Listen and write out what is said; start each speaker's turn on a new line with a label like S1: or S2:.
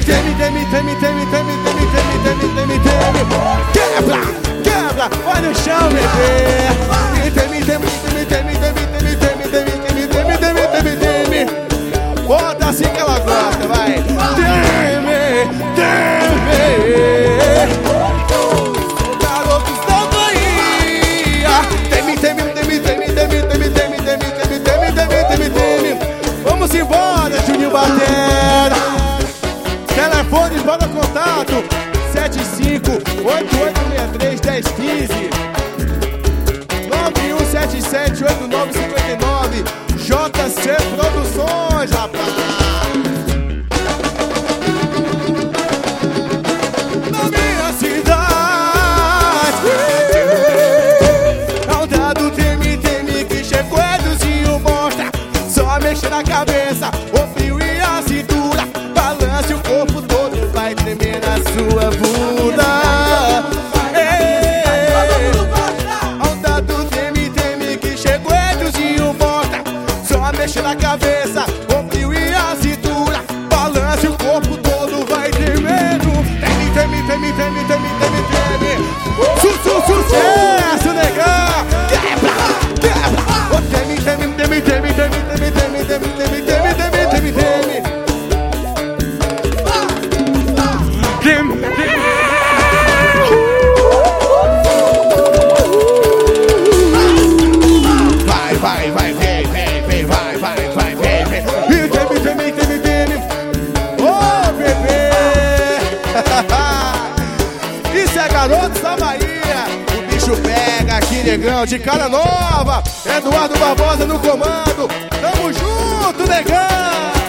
S1: Quebra, quebra, vai no chão, bebê. Bota assim que ela gosta, vai. Garotos da Bahia. Vamos embora, Juninho Batera. Telefones para contato 75-8863-1015 9177-8959 JC Produções, rapaz. Na minha cidade é um dado treme que chegou Eduzinho mostra. Só mexer na cabeça, o frio e a cintura. Balance o corpo todo, vai tremer na sua bunda. Onda do treme que chegou Eduzinho mostra. Só mexe na cabeça, o frio e a cintura. Balance o corpo todo, vai tremendo. Treme. Sucesso, negão. Quebra. O treme. Isso é Garotos da Bahia. O bicho pega aqui, negão, de cara nova. Eduardo Barbosa no comando. Tamo junto, negão.